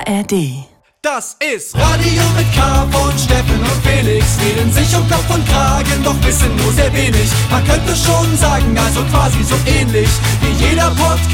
ARD. Das ist Radio mit K von Steffen und Felix. Reden sich um Kopf und Kragen, doch wissen nur sehr wenig. Man könnte schon sagen, also quasi so ähnlich wie jeder Podcast,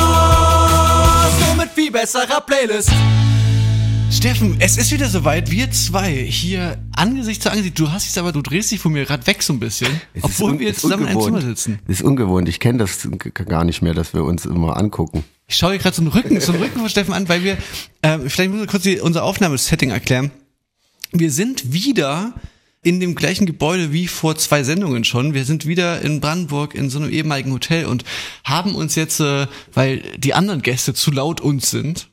nur mit viel besserer Playlist. Steffen, es ist wieder soweit, wir zwei hier Angesicht zu Angesicht. Du hast es aber, du drehst dich von mir gerade weg so ein bisschen, obwohl wir jetzt zusammen in einem Zimmer sitzen. Das ist ungewohnt, ich kenne das gar nicht mehr, dass wir uns immer angucken. Ich schaue hier gerade so einen Rücken von Steffen an, weil wir, vielleicht müssen wir kurz unser Aufnahmesetting erklären. Wir sind wieder in dem gleichen Gebäude wie vor 2 Sendungen schon. Wir sind wieder in Brandenburg in so einem ehemaligen Hotel und haben uns jetzt, weil die anderen Gäste zu laut uns sind,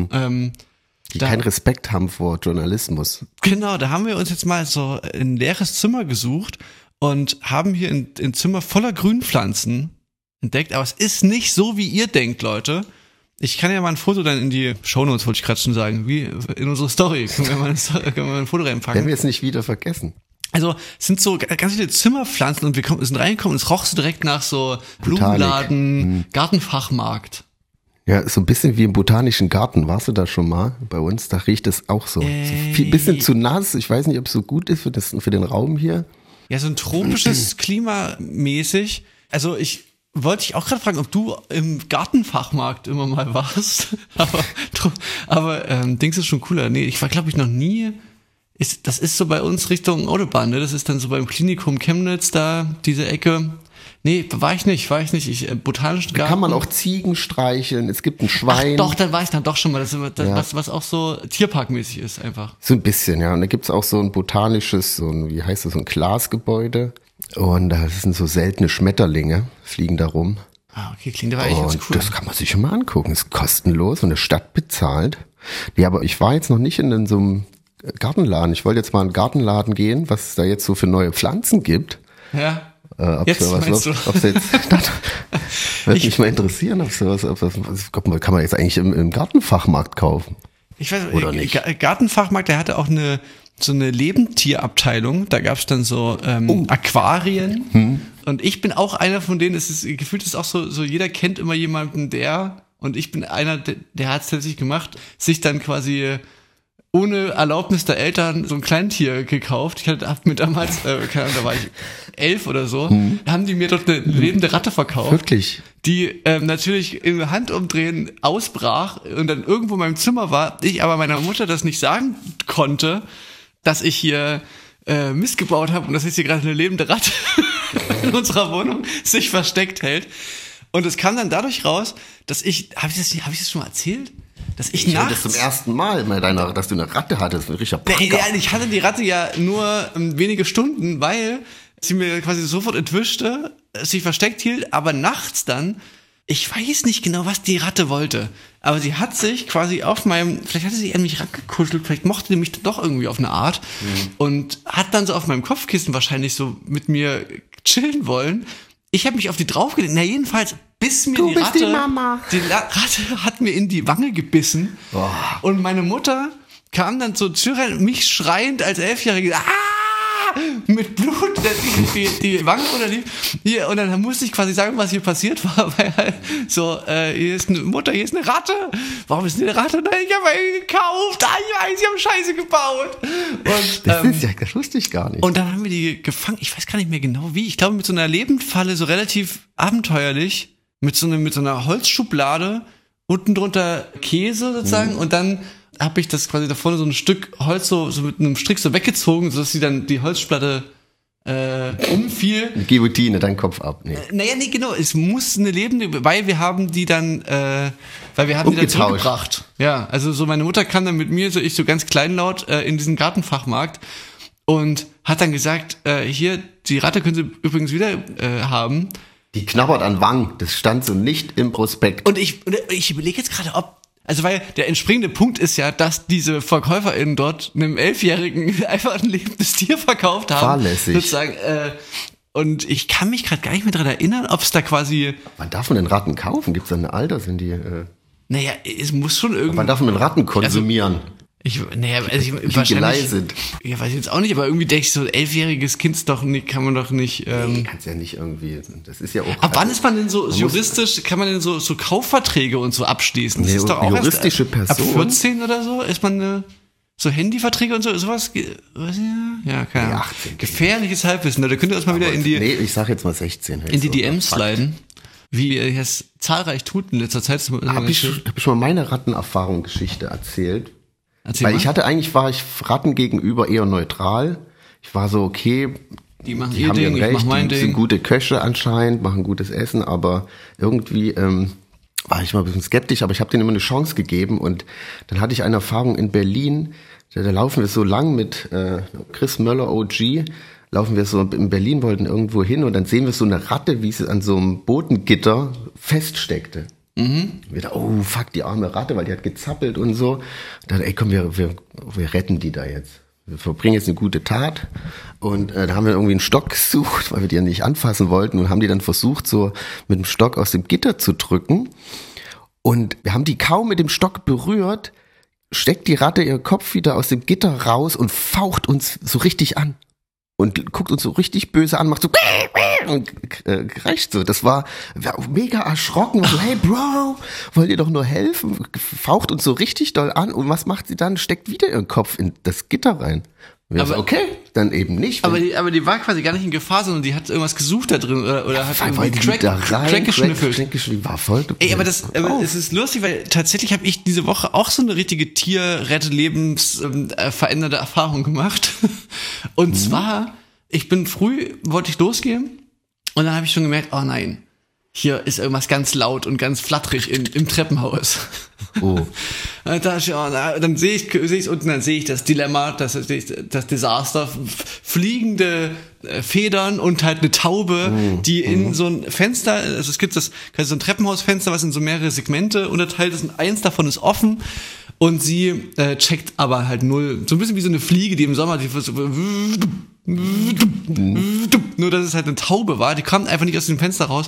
die keinen Respekt haben vor Journalismus. Genau, da haben wir uns jetzt mal so ein leeres Zimmer gesucht und haben hier ein Zimmer voller Grünpflanzen entdeckt. Aber es ist nicht so, wie ihr denkt, Leute. Ich kann ja mal ein Foto dann in die Shownotes, wollte ich gerade schon sagen, wie in unsere Story. Können wir mal ein Foto reinpacken. Werden wir es nicht wieder vergessen. Also es sind so ganz viele Zimmerpflanzen und wir sind reingekommen und es roch so direkt nach so Blumenladen, Gartenfachmarkt. Ja, so ein bisschen wie im Botanischen Garten. Warst du da schon mal bei uns? Da riecht es auch so. Ein bisschen zu nass. Ich weiß nicht, ob es so gut ist für den Raum hier. Ja, so ein tropisches Klima mäßig. Also ich wollte dich auch gerade fragen, ob du im Gartenfachmarkt immer mal warst. aber Dings ist schon cooler. Nee, ich war, glaube ich, noch nie. Das ist so bei uns Richtung Autobahn, ne? Das ist dann so beim Klinikum Chemnitz da, diese Ecke. Nee, war ich nicht. Botanischen Garten. Da kann man auch Ziegen streicheln, es gibt ein Schwein. Ach doch, dann war ich dann doch schon mal. Das ist was auch so tierparkmäßig ist einfach. So ein bisschen, ja. Und da gibt's auch so ein botanisches, so ein Glasgebäude. Und da sind so seltene Schmetterlinge, fliegen da rum. Ah, okay, klingt aber eigentlich ganz cool. Das kann man sich schon mal angucken. Ist kostenlos und eine Stadt bezahlt. Nee, aber ich war jetzt noch nicht in so einem Gartenladen. Ich wollte jetzt mal in einen Gartenladen gehen, was es da jetzt so für neue Pflanzen gibt. Ja. Ob jetzt würde mich mal interessieren, kann man jetzt eigentlich im Gartenfachmarkt kaufen. Ich weiß oder nicht. Gartenfachmarkt, der hatte auch so eine Lebendtierabteilung. Da gab es dann so Aquarien. Und ich bin auch einer von denen. Gefühlt ist auch so jeder kennt immer jemanden, und ich bin einer, der hat es tatsächlich gemacht, sich dann quasi ohne Erlaubnis der Eltern so ein Kleintier gekauft. Ich hab mir damals, keine Ahnung, da war ich 11 oder so, da haben die mir dort eine lebende Ratte verkauft. Wirklich? Die natürlich im Handumdrehen ausbrach und dann irgendwo in meinem Zimmer war, ich aber meiner Mutter das nicht sagen konnte, dass ich hier Mist gebaut habe und dass jetzt hier gerade eine lebende Ratte in unserer Wohnung sich versteckt hält. Und es kam dann dadurch raus, dass hab ich das schon mal erzählt? Dass ich nachts das zum ersten Mal, dass du eine Ratte hattest, ein richtiger Packer. Ja, ich hatte die Ratte ja nur wenige Stunden, weil sie mir quasi sofort entwischte, sich versteckt hielt, aber nachts dann, ich weiß nicht genau, was die Ratte wollte, aber sie hat sich quasi vielleicht hatte sie an mich rangekuschelt, vielleicht mochte sie mich doch irgendwie auf eine Art und hat dann so auf meinem Kopfkissen wahrscheinlich so mit mir chillen wollen. Ich habe mich auf die draufgelegt. Na jedenfalls, bis mir die Ratte hat mir in die Wange gebissen. Oh. Und meine Mutter kam dann zur Tür rein, mich schreiend als 11-Jährige, mit Blut, die Wange unterlief. Hier, und dann musste ich quasi sagen, was hier passiert war, weil halt so, hier ist eine Ratte. Warum ist eine Ratte? Nein, ich habe eine gekauft. Ich weiß, ich habe Scheiße gebaut. Und, Das wusste ich gar nicht. Und dann haben wir die gefangen. Ich weiß gar nicht mehr genau wie. Ich glaube, mit so einer Lebendfalle, so relativ abenteuerlich, mit so einer Holzschublade, unten drunter Käse sozusagen, und dann habe ich das quasi da vorne so ein Stück Holz so mit einem Strick so weggezogen, sodass sie dann die Holzplatte umfiel. Eine Guillotine, dein Kopf ab. Nee. Naja, nee, genau. Es muss eine lebende, weil wir haben die dann zurückgebracht. Ja, also so meine Mutter kam dann mit mir, so ich so ganz kleinlaut in diesen Gartenfachmarkt und hat dann gesagt, hier, die Ratte können Sie übrigens wieder haben. Die knabbert an Wangen, das stand so nicht im Prospekt. Und ich überlege jetzt gerade, weil der entspringende Punkt ist ja, dass diese VerkäuferInnen dort einem 11-Jährigen einfach ein lebendes Tier verkauft haben. Fahrlässig. Sozusagen, und ich kann mich gerade gar nicht mehr dran erinnern, ob es da quasi... Wann darf man denn Ratten kaufen? Gibt es da ein Alter? Sind die... Naja, es muss schon irgendwie... Wann darf man Ratten konsumieren? wahrscheinlich sind. Ja, weiß ich jetzt auch nicht, aber irgendwie denke ich, so ein 11-jähriges Kind ist doch nicht, kann man doch nicht. Kannst ja nicht irgendwie. Das ist ja auch. Ab wann ist man denn so juristisch, kann man denn so Kaufverträge und so abschließen? Das ist doch auch juristische erst, Person. Ab 14 oder so ist man so Handyverträge und sowas. Ja, keine Ahnung. 18. Gefährliches Halbwissen. Da könnt ihr uns mal wieder Nee, ich sag jetzt mal 16. in die DMs sliden. Wie ihr es zahlreich tut in letzter Zeit. Hab ich schon mal meine Rattenerfahrung-Geschichte erzählt? Erzähl Weil mal. war ich Ratten gegenüber eher neutral. Ich war so, okay, die machen die ihr haben Ding, ihren ich Recht, mach mein die Ding. sind gute Köche anscheinend, machen gutes Essen, aber irgendwie war ich mal ein bisschen skeptisch, aber ich habe denen immer eine Chance gegeben und dann hatte ich eine Erfahrung in Berlin, da laufen wir so lang mit Chris Möller OG, laufen wir so in Berlin, wollten irgendwo hin und dann sehen wir so eine Ratte, wie sie an so einem Bodengitter feststeckte. Wieder, oh fuck, die arme Ratte, weil die hat gezappelt und so. Dann, ey komm, wir retten die da jetzt. Wir verbringen jetzt eine gute Tat. Und da haben wir irgendwie einen Stock gesucht, weil wir die ja nicht anfassen wollten und haben die dann versucht, so mit dem Stock aus dem Gitter zu drücken. Und wir haben die kaum mit dem Stock berührt, steckt die Ratte ihren Kopf wieder aus dem Gitter raus und faucht uns so richtig an. Und guckt uns so richtig böse an, macht so und kreischt so. Das war mega erschrocken. So, hey Bro, wollt ihr doch nur helfen? Faucht uns so richtig doll an. Und was macht sie dann? Steckt wieder ihren Kopf in das Gitter rein. Aber so, okay, dann eben nicht. Aber die war quasi gar nicht in Gefahr, sondern die hat irgendwas gesucht da drin oder hat irgendwie Crack geschnüffelt. Die war voll. Ey, aber es ist lustig, weil tatsächlich habe ich diese Woche auch so eine richtige verändernde Erfahrung gemacht. Und zwar, wollte ich losgehen und dann habe ich schon gemerkt, oh nein, hier ist irgendwas ganz laut und ganz flatterig im Treppenhaus. Oh. Dann sehe ich unten, dann sehe ich das Dilemma, das Desaster, fliegende Federn und halt eine Taube, die in so ein Fenster, also es gibt so ein Treppenhausfenster, was in so mehrere Segmente unterteilt ist und eins davon ist offen und sie checkt aber halt null, so ein bisschen wie so eine Fliege, die im Sommer, nur dass es halt eine Taube war, die kommt einfach nicht aus dem Fenster raus.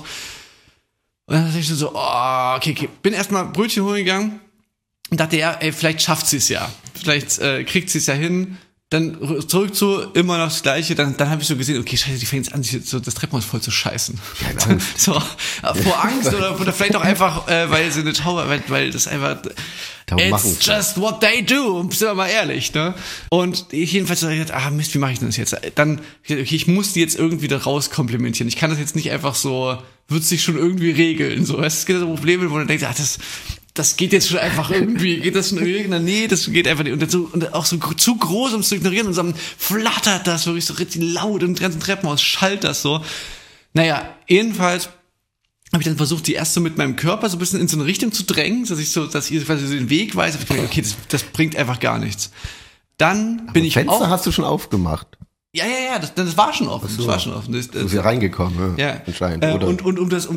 Und dann dachte ich so, okay. Bin erstmal Brötchen holen gegangen und dachte, ja, ey, vielleicht schafft sie es ja. Vielleicht kriegt sie es ja hin. Dann zurück zu immer noch das Gleiche. Dann habe ich so gesehen, okay, scheiße, die fängt jetzt an, sich so das Treppenhaus voll zu scheißen. Ja, so, vor Angst oder vielleicht auch einfach, weil sie eine Taube, weil das einfach, it's just what they do, sind wir mal ehrlich, ne? Und ich jedenfalls so, Mist, wie mache ich denn das jetzt? Dann, okay, ich muss die jetzt irgendwie da raus komplimentieren. Ich kann das jetzt nicht einfach so, wird sich schon irgendwie regeln, so. Es gibt so Probleme, wo man denkt, das geht jetzt schon einfach irgendwie, geht das schon irgendwie? Nee, das geht einfach nicht. Und auch so zu groß, um es zu ignorieren. Und dann flattert das wirklich so richtig laut im ganzen Treppenhaus, schallt das so. Naja, jedenfalls habe ich dann versucht, die erst so mit meinem Körper so ein bisschen in so eine Richtung zu drängen, dass ich quasi so den Weg weiß. Aber ich dachte, okay, das bringt einfach gar nichts. Dann bin ich Fenster hast du schon aufgemacht. Ja, das war schon offen. So. Das war schon offen. Du bist ja reingekommen, ja. Anscheinend. Oder um das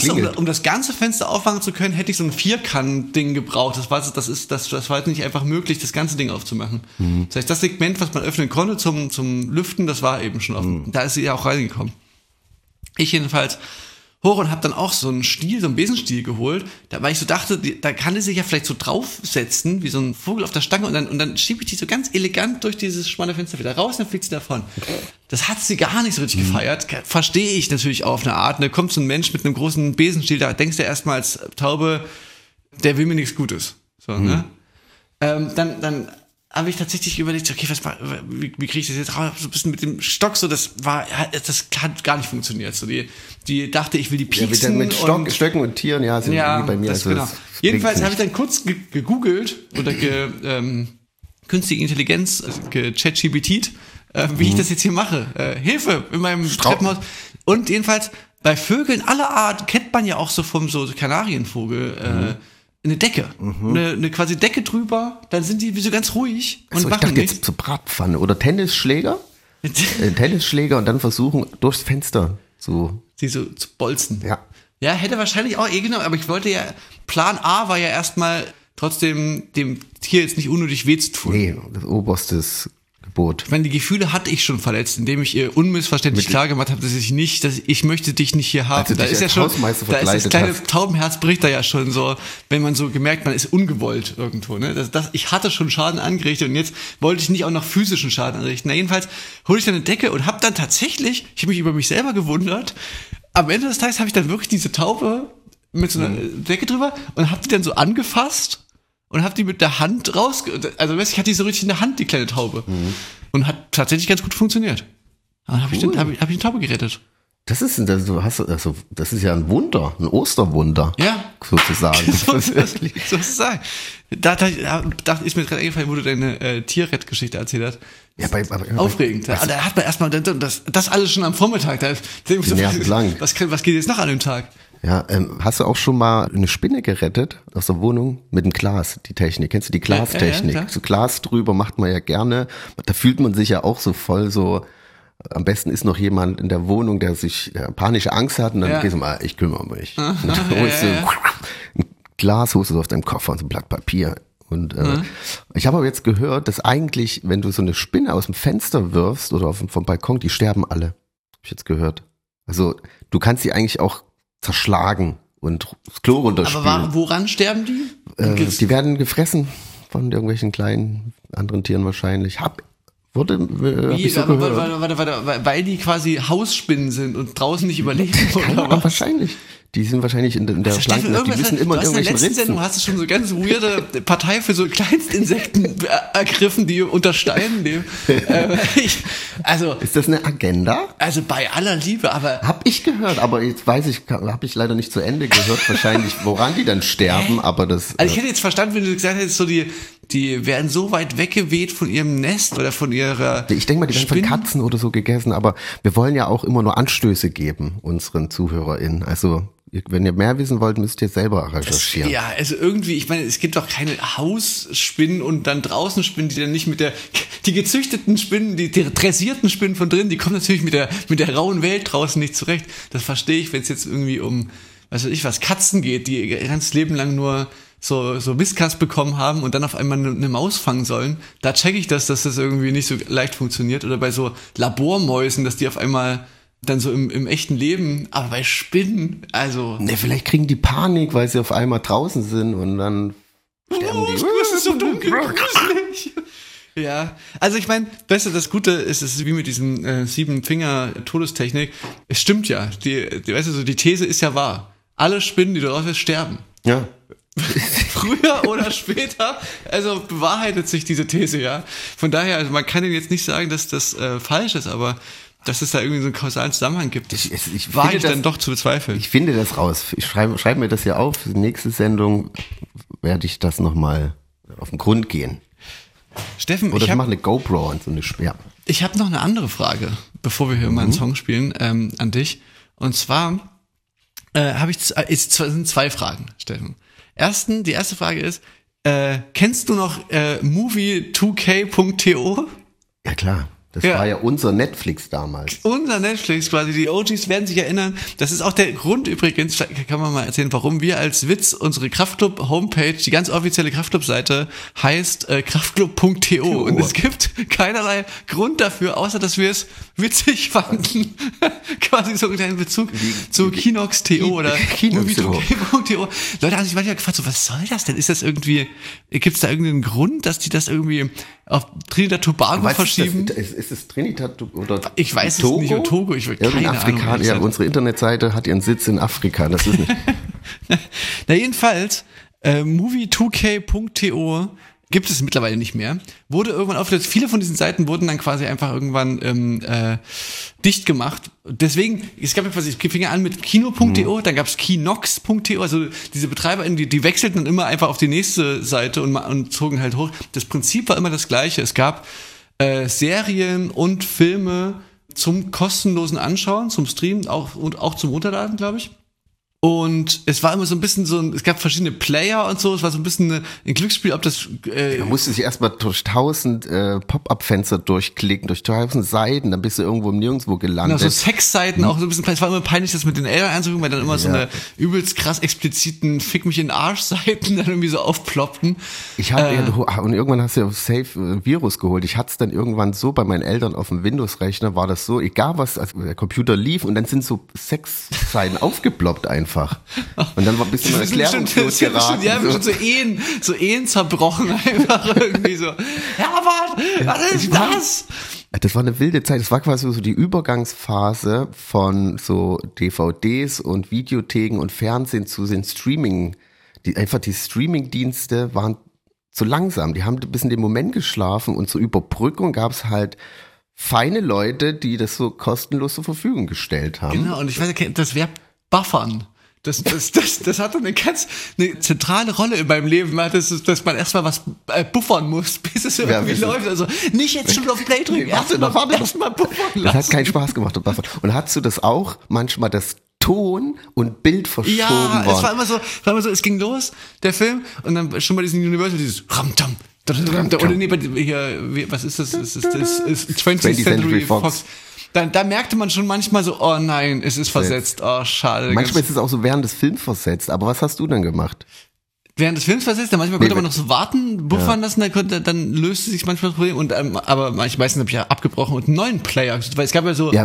ganze Fenster aufmachen zu können, hätte ich so ein Vierkant-Ding gebraucht. Das war jetzt nicht einfach möglich, das ganze Ding aufzumachen. Das heißt, das Segment, was man öffnen konnte zum Lüften, das war eben schon offen. Da ist sie ja auch reingekommen. Ich jedenfalls hoch und habe dann auch so einen Besenstiel geholt, weil ich so dachte, da kann die sich ja vielleicht so draufsetzen, wie so ein Vogel auf der Stange und dann schiebe ich die so ganz elegant durch dieses schmale Fenster wieder raus und dann fliegt sie davon. Das hat sie gar nicht so richtig gefeiert. Verstehe ich natürlich auch auf eine Art. Da kommt so ein Mensch mit einem großen Besenstiel, da denkst du erstmal als Taube, der will mir nichts Gutes. So, ne? Dann habe ich tatsächlich überlegt, okay, wie kriege ich das jetzt raus? So ein bisschen mit dem Stock, so, das hat gar nicht funktioniert. So, die dachte, ich will die pieksen. Ja, mit Stöcken und Tieren, sind wie bei mir. Das genau. Jedenfalls habe ich dann kurz gegoogelt oder künstliche Intelligenz, ChatGPT, wie ich das jetzt hier mache. Hilfe in meinem Treppenhaus. Und jedenfalls bei Vögeln aller Art kennt man ja auch so vom so Kanarienvogel, eine Decke, eine quasi Decke drüber, dann sind die wie so ganz ruhig und machen ich dachte nichts. jetzt zur Bratpfanne oder Tennisschläger. Tennisschläger und dann versuchen durchs Fenster sie so zu bolzen. Ja, hätte wahrscheinlich auch genommen, aber ich wollte ja, Plan A war ja erstmal trotzdem dem Tier jetzt nicht unnötig weh zu tun. Nee, das oberstes Gebot. Ich meine, die Gefühle hatte ich schon verletzt, indem ich ihr unmissverständlich klar gemacht habe, dass ich möchte dich nicht hier haben. Also Da dich ist ja als schon, Hausmeister da ist das verkleidet kleine hast. Taubenherz bricht da ja schon so, wenn man so gemerkt, man ist ungewollt irgendwo. Ne? Ich hatte schon Schaden angerichtet und jetzt wollte ich nicht auch noch physischen Schaden anrichten. Na, jedenfalls hole ich dann eine Decke und habe dann tatsächlich, ich habe mich über mich selber gewundert, am Ende des Tages habe ich dann wirklich diese Taube mit so einer Decke drüber und habe die dann so angefasst und habe die mit der Hand also ich hatte die so richtig in der Hand, die kleine Taube. Und hat tatsächlich ganz gut funktioniert. Dann habe ich die Taube gerettet. Das ist ja ein Wunder, ein Osterwunder. Ja. Sozusagen. Sozusagen. Da ist mir gerade eingefallen, wo du deine Tierrettgeschichte erzählt hast. Ja, Aufregend. Da hat man erstmal das alles schon am Vormittag. Nervenlang. Was geht jetzt noch an dem Tag? Ja, hast du auch schon mal eine Spinne gerettet aus der Wohnung mit dem Glas, die Technik? Kennst du die Glastechnik? Ja, so Glas drüber macht man ja gerne. Da fühlt man sich ja auch so voll so, am besten ist noch jemand in der Wohnung, der panische Angst hat und dann gehst du mal, ich kümmere mich. Und dann holst du ein Glas, holst du auf deinem Koffer und so ein Blatt Papier. Und ich habe aber jetzt gehört, dass eigentlich, wenn du so eine Spinne aus dem Fenster wirfst oder vom Balkon, die sterben alle. Hab ich jetzt gehört. Also du kannst die eigentlich auch zerschlagen und das Klo runterspülen. Aber woran sterben die? Die werden gefressen von irgendwelchen kleinen anderen Tieren wahrscheinlich. Weil die quasi Hausspinnen sind und draußen nicht überleben oder was? Wahrscheinlich. Die sind wahrscheinlich in der Schlangen, die müssen immer in irgendwelchen Ritzen. Sendung hast du schon so ganz weirde Partei für so Kleinstinsekten ergriffen, die unter Steinen leben. Ist das eine Agenda? Also bei aller Liebe, aber... Hab ich gehört, aber jetzt habe ich leider nicht zu Ende gehört, wahrscheinlich, woran die dann sterben, aber das... Also ich hätte jetzt verstanden, wenn du gesagt hättest, so die werden so weit weggeweht von ihrem Nest oder von ihrer... Ich denke mal, die werden von Katzen oder so gegessen, aber wir wollen ja auch immer nur Anstöße geben, unseren ZuhörerInnen. Also, wenn ihr mehr wissen wollt, müsst ihr selber recherchieren. Ja, also irgendwie, ich meine, es gibt doch keine Hausspinnen und dann draußen Spinnen, die dann nicht die gezüchteten Spinnen, die dressierten Spinnen von drin, die kommen natürlich mit der rauen Welt draußen nicht zurecht. Das verstehe ich, wenn es jetzt irgendwie um, was Katzen geht, die ihr ganzes Leben lang nur so Whiskas bekommen haben und dann auf einmal eine Maus fangen sollen. Da checke ich dass das irgendwie nicht so leicht funktioniert. Oder bei so Labormäusen, dass die auf einmal dann so im echten Leben, aber bei Spinnen, also... Ne, vielleicht kriegen die Panik, weil sie auf einmal draußen sind und dann sterben die. Es ist so dunkel, gruselig. Ja, also ich meine, weißt du, das Gute ist, es ist wie mit diesem 7-Finger-Todestechnik. Es stimmt ja, weißt du, so die These ist ja wahr. Alle Spinnen, die du raus hast, sterben. Ja. Früher oder später, also bewahrheitet sich diese These, ja. Von daher, also man kann jetzt nicht sagen, dass das falsch ist, aber dass es da irgendwie so einen kausalen Zusammenhang gibt, das wage ich dann doch zu bezweifeln. Ich finde das raus. Ich schreibe mir das ja auf. Für die nächste Sendung werde ich das nochmal auf den Grund gehen. Steffen, oder ich mache eine GoPro und so eine Ich habe noch eine andere Frage, bevor wir hier mal einen Song spielen, an dich. Und zwar sind 2 Fragen, Steffen. Die erste Frage ist, kennst du noch movie2k.to? Ja, klar. Das war ja unser Netflix damals. Unser Netflix quasi. Die OGs werden sich erinnern. Das ist auch der Grund übrigens, kann man mal erzählen, warum wir als Witz unsere Kraftclub-Homepage, die ganz offizielle Kraftclub-Seite, heißt kraftclub.to. Und es gibt keinerlei Grund dafür, außer dass wir es witzig fanden. Quasi so einen kleinen Bezug zu Kinox.to oder movie2k.to. Leute haben sich manchmal gefragt, so, was soll das denn? Ist das irgendwie, gibt es da irgendeinen Grund, dass die das irgendwie auf Trinidad Tobago verschieben? Ist es Trinidad oder ich weiß Togo? Es nicht, oder Togo, ich will keine Ahnung. Ja, unsere Internetseite hat ihren Sitz in Afrika, das ist nicht. Na jedenfalls, movie2k.to gibt es mittlerweile nicht mehr. Wurde irgendwann aufgelöst. Viele von diesen Seiten wurden dann quasi einfach irgendwann dicht gemacht. Deswegen, es fing ja an mit kino.to, dann gab es kinox.to, also diese BetreiberInnen, die wechselten dann immer einfach auf die nächste Seite und zogen halt hoch. Das Prinzip war immer das gleiche. Es gab Serien und Filme zum kostenlosen Anschauen, zum Streamen und auch zum Runterladen, glaube ich. Und es war immer so ein bisschen es gab verschiedene Player und so, es war so ein bisschen ein Glücksspiel, ob das... Man musste sich erstmal durch 1000 Pop-Up-Fenster durchklicken, durch 1000 Seiten, dann bist du irgendwo im Nirgendwo gelandet. Genau, so Sexseiten auch so ein bisschen, es war immer peinlich, das mit den Eltern anzugucken, weil dann immer so eine übelst krass expliziten Fick mich in den Arsch-Seiten dann irgendwie so aufploppten. Und irgendwann hast du ja Safe Virus geholt. Ich hatte es dann irgendwann so bei meinen Eltern auf dem Windows-Rechner, war das so, egal was, also der Computer lief und dann sind so Sexseiten aufgeploppt einfach. Und dann war ein bisschen erklärungslos geraten. Ja, so Ehen zerbrochen einfach irgendwie so. Herbert, was ist das? Das war eine wilde Zeit. Das war quasi so die Übergangsphase von so DVDs und Videotheken und Fernsehen zu den Streaming. Die Streaming-Dienste waren zu langsam. Die haben bis in den Moment geschlafen und zur Überbrückung gab es halt feine Leute, die das so kostenlos zur Verfügung gestellt haben. Genau, und ich weiß, das wäre Buffern. Das hat eine zentrale Rolle in meinem Leben, dass man erstmal was buffern muss, bis es irgendwie läuft. Also nicht jetzt schon auf Play drücken, erstmal buffern lassen. Das hat keinen Spaß gemacht. Und hattest du das auch manchmal, dass Ton und Bild verschoben waren? Ja, es war immer so, es ging los, der Film, und dann schon bei diesem Universal dieses Ramtam. Oder nee, hier, was ist das? Das ist 20th Century Fox. Da merkte man schon manchmal so, oh nein, es ist versetzt, oh schade. Manchmal ist es auch so während des Films versetzt, aber was hast du dann gemacht? Während des Films versetzt, manchmal konnte man noch so warten, buffern lassen, dann löste sich manchmal das Problem, aber meistens habe ich ja abgebrochen und einen neuen Player, weil es gab ja so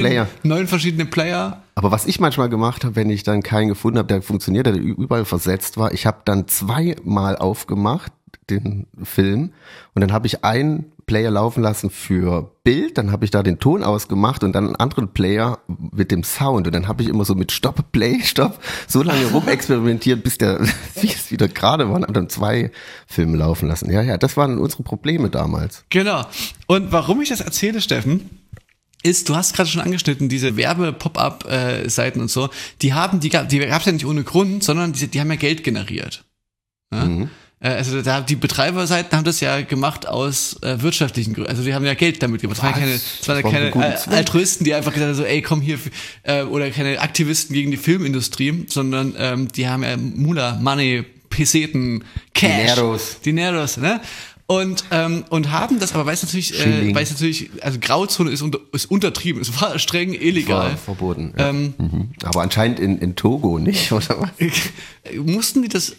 9 verschiedene Player. Aber was ich manchmal gemacht habe, wenn ich dann keinen gefunden habe, der funktioniert, der überall versetzt war, ich habe dann 2-mal aufgemacht, den Film, und dann habe ich einen Player laufen lassen für Bild, dann habe ich da den Ton ausgemacht und dann einen anderen Player mit dem Sound, und dann habe ich immer so mit Stopp, Play, Stopp so lange rumexperimentiert, bis es wieder gerade war, und dann 2 Filme laufen lassen. Ja, das waren unsere Probleme damals. Genau. Und warum ich das erzähle, Steffen, ist, du hast gerade schon angeschnitten, diese Werbe-Pop-Up-Seiten und so, die gab's ja nicht ohne Grund, sondern die haben ja Geld generiert. Ja? Mhm. Also die Betreiberseiten haben das ja gemacht aus wirtschaftlichen Gründen. Also die haben ja Geld damit gemacht. Es waren ja keine Altruisten, die einfach gesagt haben, so, ey, komm hier, oder keine Aktivisten gegen die Filmindustrie, sondern die haben ja Mula, Money, Peseten, Cash, Dineros, ne? Und haben das, aber weil es natürlich, also Grauzone ist untertrieben, es war streng illegal. War verboten. Ja. Aber anscheinend in Togo nicht, oder was? Mussten die das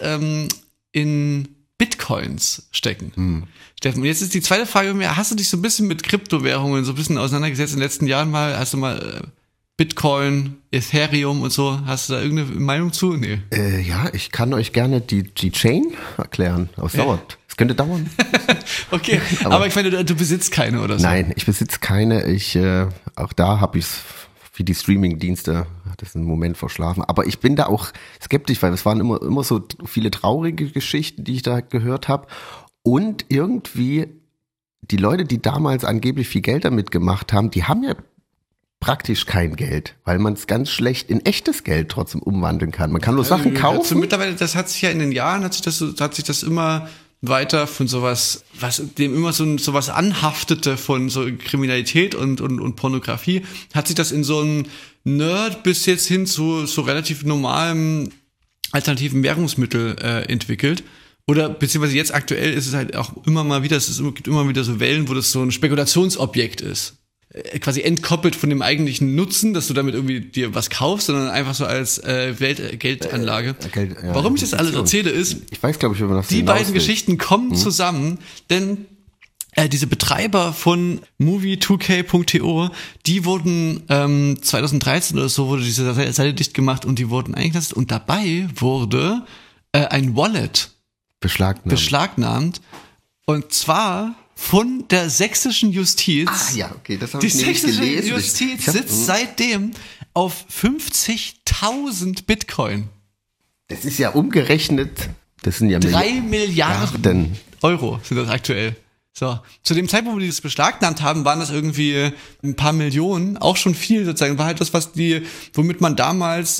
in Bitcoins stecken. Steffen, und jetzt ist die zweite Frage bei mir, hast du dich so ein bisschen mit Kryptowährungen so ein bisschen auseinandergesetzt in den letzten Jahren mal? Hast du mal Bitcoin, Ethereum und so, hast du da irgendeine Meinung zu? Nee. Ja, ich kann euch gerne die Chain erklären, aber es dauert. Es könnte dauern. Okay, aber ich meine, du besitzt keine oder so? Nein, ich besitze keine. Auch da habe ich es wie die Streaming-Dienste, das ist einen Moment verschlafen. Aber ich bin da auch skeptisch, weil es waren immer so viele traurige Geschichten, die ich da gehört habe. Und irgendwie die Leute, die damals angeblich viel Geld damit gemacht haben, die haben ja praktisch kein Geld, weil man es ganz schlecht in echtes Geld trotzdem umwandeln kann. Man kann nur Sachen kaufen. Also mittlerweile, das hat sich ja in den Jahren, hat sich das immer weiter von sowas, was dem immer sowas anhaftete von so Kriminalität und Pornografie, hat sich das in so einen Nerd bis jetzt hin zu so relativ normalem alternativen Währungsmittel entwickelt. Oder beziehungsweise jetzt aktuell ist es halt auch immer mal wieder, gibt immer wieder so Wellen, wo das so ein Spekulationsobjekt ist. Quasi entkoppelt von dem eigentlichen Nutzen, dass du damit irgendwie dir was kaufst, sondern einfach so als Geldanlage. Warum ich das alles erzähle ist, ich weiß, glaube ich, wenn man das die beiden Geschichten kommen zusammen, denn diese Betreiber von movie2k.to, die wurden 2013 oder so wurde diese Seite dicht gemacht und die wurden eingelassen und dabei wurde ein Wallet beschlagnahmt und zwar von der sächsischen Justiz. Ah ja, okay, das habe ich nämlich gelesen. Die sächsische Justiz sitzt seitdem auf 50.000 Bitcoin. Das ist ja umgerechnet, das sind ja 3 Milliarden Euro sind das aktuell. So, zu dem Zeitpunkt, wo die das beschlagnahmt haben, waren das irgendwie ein paar Millionen, auch schon viel sozusagen, war halt das, womit man damals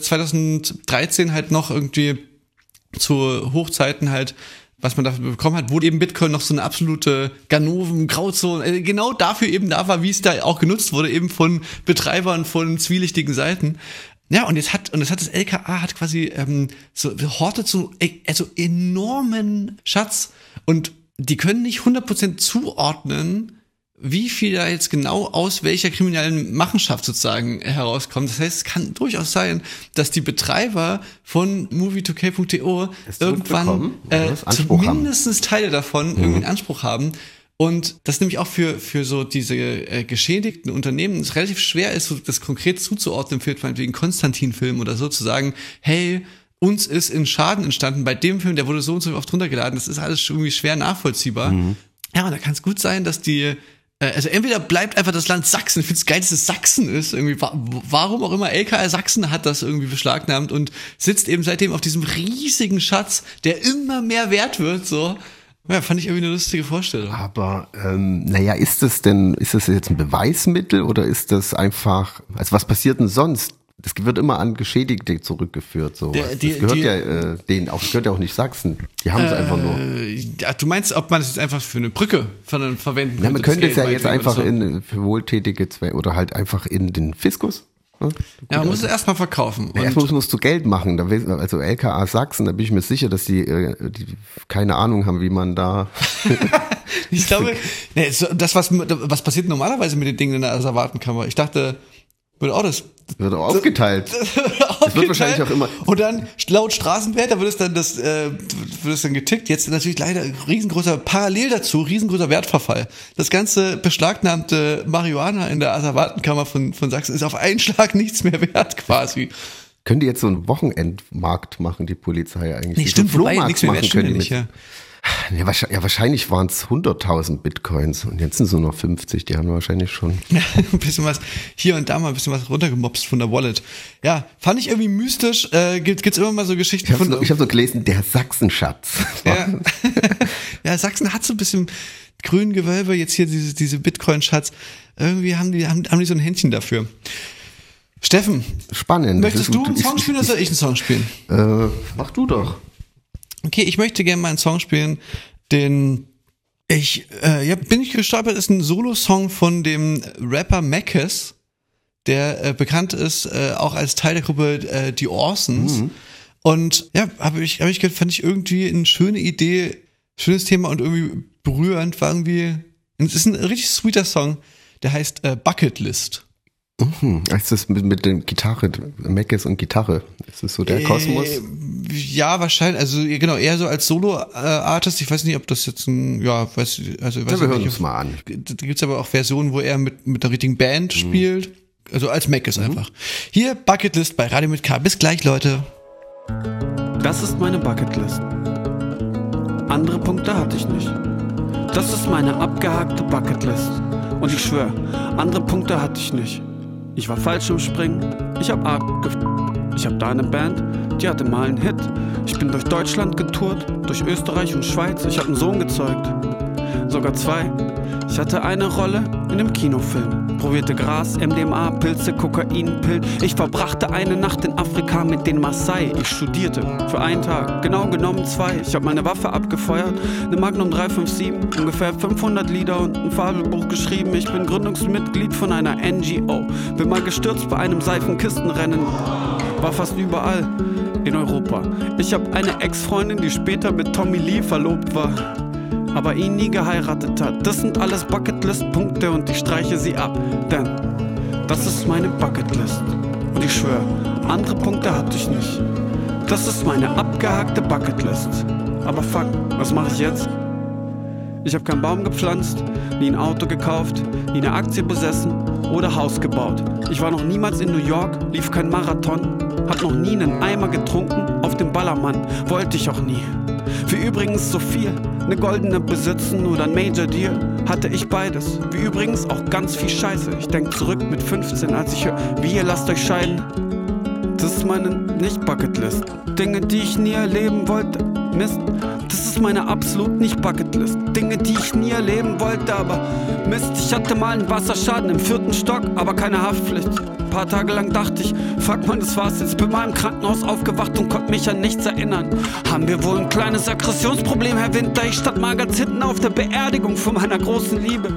2013 halt noch irgendwie zu Hochzeiten halt, was man dafür bekommen hat, wo eben Bitcoin noch so eine absolute Ganoven-Grauzone, genau dafür eben da war, wie es da auch genutzt wurde, eben von Betreibern von zwielichtigen Seiten. Ja, und jetzt hat das LKA hat quasi hortet so also enormen Schatz und die können nicht 100% zuordnen, wie viel da jetzt genau aus welcher kriminellen Machenschafт sozusagen herauskommt. Das heißt, es kann durchaus sein, dass die Betreiber von movie2k.to irgendwann zumindest Teile davon irgendwie in Anspruch haben. Und das nämlich auch für so diese geschädigten Unternehmen es relativ schwer ist, so das konkret zuzuordnen, für meinetwegen Konstantin-Film oder so, zu sagen, hey, uns ist ein Schaden entstanden bei dem Film, der wurde so und so oft runtergeladen. Das ist alles irgendwie schwer nachvollziehbar. Ja, und da kann es gut sein, dass die also entweder bleibt einfach das Land Sachsen, ich finde es geil, dass es Sachsen ist, irgendwie, warum auch immer LKA Sachsen hat das irgendwie beschlagnahmt und sitzt eben seitdem auf diesem riesigen Schatz, der immer mehr wert wird, so. Ja, fand ich irgendwie eine lustige Vorstellung. Aber, naja, ist das jetzt ein Beweismittel oder ist das einfach, also was passiert denn sonst? Das wird immer an Geschädigte zurückgeführt, so. Das gehört ja gehört ja auch nicht Sachsen. Die haben es einfach nur. Ja, du meinst, ob man es jetzt einfach für eine Brücke verwenden könnte? Ja, man könnte es ja jetzt einfach für wohltätige Zwecke oder halt einfach in den Fiskus. Ja, man muss es erstmal verkaufen. Ja, erstmal musst du Geld machen. Also LKA Sachsen, da bin ich mir sicher, dass die keine Ahnung haben, wie man da. Ich glaube, was passiert normalerweise mit den Dingen in der Asservatenkammer? Ich dachte, das wird auch aufgeteilt. Das wird wahrscheinlich auch immer. Und dann laut Straßenwert, da wird es dann getickt. Jetzt natürlich leider riesengroßer parallel dazu, riesengroßer Wertverfall. Das ganze beschlagnahmte Marihuana in der Asservatenkammer von Sachsen ist auf einen Schlag nichts mehr wert quasi. Können die jetzt so einen Wochenendmarkt machen, die Polizei eigentlich? Nee, stimmt, wobei nichts mehr wert stimmt nicht, ja. Ja, wahrscheinlich waren es 100.000 Bitcoins und jetzt sind es nur noch 50, die haben wir wahrscheinlich schon. Ein bisschen was, hier und da mal ein bisschen was runtergemopst von der Wallet. Ja, fand ich irgendwie mystisch, gibt's immer mal so Geschichten ich hab so gelesen, der Sachsenschatz. Ja. Ja, Sachsen hat so ein bisschen grünen Gewölbe, jetzt hier diese Bitcoin-Schatz, irgendwie haben die so ein Händchen dafür. Steffen. Spannend. Möchtest du einen Song spielen oder soll ich einen Song spielen? Mach du doch. Okay, ich möchte gerne mal einen Song spielen, den bin ich gestolpert, ist ein Solo-Song von dem Rapper Mackes, der bekannt ist auch als Teil der Gruppe Die Orsons. Und ja, fand ich irgendwie eine schöne Idee, schönes Thema und irgendwie berührend, war irgendwie, es ist ein richtig sweeter Song, der heißt Bucket List. Ist das mit der Gitarre, Mackes und Gitarre? Ist das so der Kosmos? Ja, wahrscheinlich, also genau, eher so als Solo-Artist. Ich weiß nicht, ob das jetzt wir hören uns mal an. Da gibt's aber auch Versionen, wo er mit der richtigen Band spielt. Also als Mackes einfach. Hier Bucketlist bei Radio mit K. Bis gleich, Leute. Das ist meine Bucketlist. Andere Punkte hatte ich nicht. Das ist meine abgehakte Bucketlist. Und ich schwöre, andere Punkte hatte ich nicht. Ich war falsch im Springen, ich hab ich hab da eine Band, die hatte mal einen Hit. Ich bin durch Deutschland getourt, durch Österreich und Schweiz, ich hab einen Sohn gezeugt. Sogar 2. Ich hatte eine Rolle in einem Kinofilm. Probierte Gras, MDMA, Pilze, Kokain, Pill. Ich verbrachte eine Nacht in Afrika mit den Maasai. Ich studierte für einen Tag, genau genommen 2. Ich habe meine Waffe abgefeuert, eine Magnum 357, ungefähr 500 Lieder und ein Fabelbuch geschrieben. Ich bin Gründungsmitglied von einer NGO. Bin mal gestürzt bei einem Seifenkistenrennen. War fast überall in Europa. Ich habe eine Ex-Freundin, die später mit Tommy Lee verlobt war, aber ihn nie geheiratet hat. Das sind alles Bucketlist-Punkte und ich streiche sie ab, denn das ist meine Bucketlist. Und ich schwöre, andere Punkte hatte ich nicht. Das ist meine abgehakte Bucketlist. Aber fuck, was mache ich jetzt? Ich habe keinen Baum gepflanzt, nie ein Auto gekauft, nie eine Aktie besessen oder Haus gebaut. Ich war noch niemals in New York, lief kein Marathon, hab noch nie einen Eimer getrunken auf dem Ballermann, wollte ich auch nie. Wie übrigens so viel, eine goldene besitzen oder ein Major Deal, hatte ich beides. Wie übrigens auch ganz viel Scheiße. Ich denk zurück mit 15, als ich höre, wie ihr lasst euch scheiden. Das ist meine Nicht-Bucketlist. Dinge, die ich nie erleben wollte. Mist, das ist meine absolut Nicht-Bucketlist. Dinge, die ich nie erleben wollte, aber Mist, ich hatte mal einen Wasserschaden im 4. Stock, aber keine Haftpflicht. Ein paar Tage lang dachte ich, fuck man, das war's jetzt. Bin mal im Krankenhaus aufgewacht und konnte mich an nichts erinnern. Haben wir wohl ein kleines Aggressionsproblem, Herr Winter? Ich stand mal ganz hinten auf der Beerdigung von meiner großen Liebe.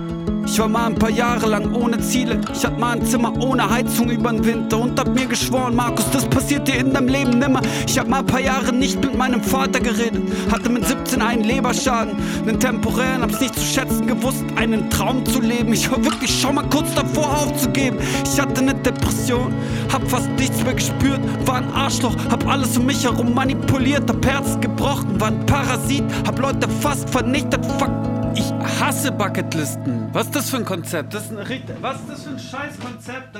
Ich war mal ein paar Jahre lang ohne Ziele. Ich hatte mal ein Zimmer ohne Heizung über den Winter und hab mir geschworen, Markus, das passiert dir in deinem Leben nimmer. Ich hab mal ein paar Jahre nicht mit meinem Vater geredet. Hatte mit 17 einen Leberschaden, einen temporären, hab's nicht zu schätzen gewusst, einen Traum zu leben. Ich war wirklich schon mal kurz davor aufzugeben. Ich hatte eine Depression, hab fast nichts mehr gespürt, war ein Arschloch, hab alles um mich herum manipuliert, hab Herzen gebrochen, war ein Parasit, hab Leute fast vernichtet, fuck. Ich hasse Bucketlisten. Was ist das für ein Konzept? Was ist das für ein Scheiß-Konzept?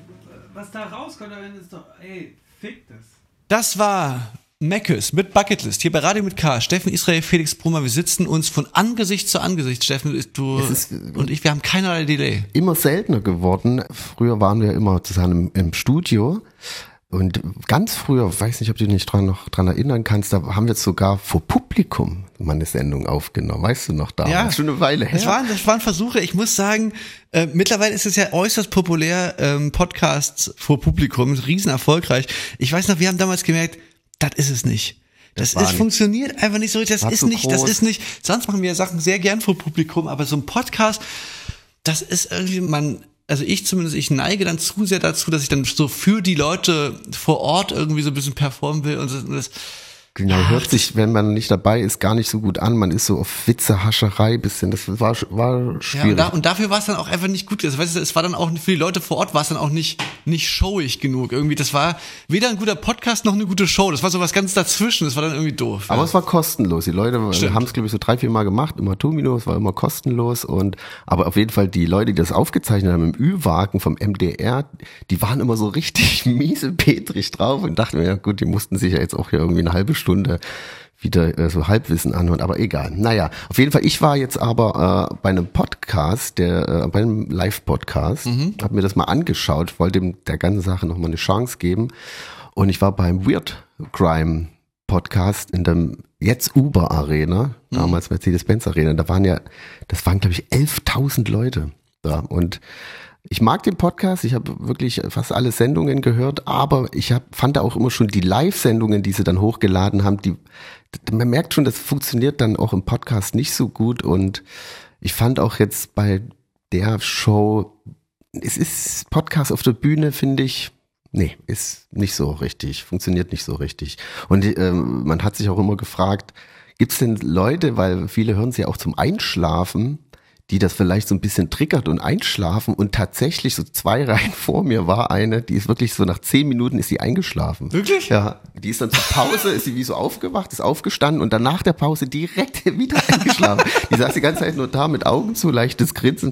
Was da rauskommt, ist doch, ey, fick das. Das war Meckes mit Bucketlist, hier bei Radio mit K. Steffen, Israel, Felix Brummer, wir sitzen uns von Angesicht zu Angesicht. Steffen, du und ich, wir haben keinerlei Delay. Immer seltener geworden. Früher waren wir immer zusammen im Studio. Und ganz früher, weiß nicht, ob du dich noch dran erinnern kannst, da haben wir jetzt sogar vor Publikum mal eine Sendung aufgenommen. Weißt du noch da? Ja, schon eine Weile her. Das waren Versuche. Ich muss sagen, mittlerweile ist es ja äußerst populär, Podcasts vor Publikum, riesen erfolgreich. Ich weiß noch, wir haben damals gemerkt, das ist es nicht. Das funktioniert einfach nicht so richtig. Das ist nicht. Sonst machen wir Sachen sehr gern vor Publikum, aber so ein Podcast, das ist irgendwie, also ich neige dann zu sehr dazu, dass ich dann so für die Leute vor Ort irgendwie so ein bisschen performen will und das. Genau, hört sich, wenn man nicht dabei ist, gar nicht so gut an. Man ist so auf Witzehascherei bisschen. Das war schwierig. Ja, und dafür war es dann auch einfach nicht gut. Also, weißt du, es war dann auch für die Leute vor Ort war es dann auch nicht showig genug. Irgendwie, das war weder ein guter Podcast noch eine gute Show. Das war so was ganz dazwischen. Das war dann irgendwie doof. Aber es war kostenlos. Die Leute haben es, glaube ich, so 3-4 Mal gemacht. Immer Tomino, es war immer kostenlos. Aber auf jeden Fall die Leute, die das aufgezeichnet haben im Ü-Wagen vom MDR, die waren immer so richtig miesepetrig drauf und dachten mir, ja gut, die mussten sich ja jetzt auch hier irgendwie eine halbe Stunde wieder so Halbwissen anhören, aber egal. Naja, auf jeden Fall, ich war jetzt aber bei einem Podcast, bei einem Live-Podcast, habe mir das mal angeschaut, wollte der ganzen Sache nochmal eine Chance geben und ich war beim Weird Crime Podcast in dem jetzt Uber Arena, damals Mercedes-Benz Arena, das waren glaube ich 11.000 Leute da und ich mag den Podcast, ich habe wirklich fast alle Sendungen gehört, aber fand auch immer schon die Live-Sendungen, die sie dann hochgeladen haben, man merkt schon, das funktioniert dann auch im Podcast nicht so gut und ich fand auch jetzt bei der Show, es ist Podcast auf der Bühne, finde ich, nee, ist nicht so richtig, funktioniert nicht so richtig und man hat sich auch immer gefragt, gibt's denn Leute, weil viele hören sie ja auch zum Einschlafen, die das vielleicht so ein bisschen triggert und einschlafen und tatsächlich so 2 Reihen vor mir war eine, die ist wirklich so nach 10 Minuten ist sie eingeschlafen. Wirklich? Ja, die ist dann zur Pause, ist sie wie so aufgewacht, ist aufgestanden und dann nach der Pause direkt wieder eingeschlafen. Die saß die ganze Zeit nur da mit Augen zu, leichtes Grinsen.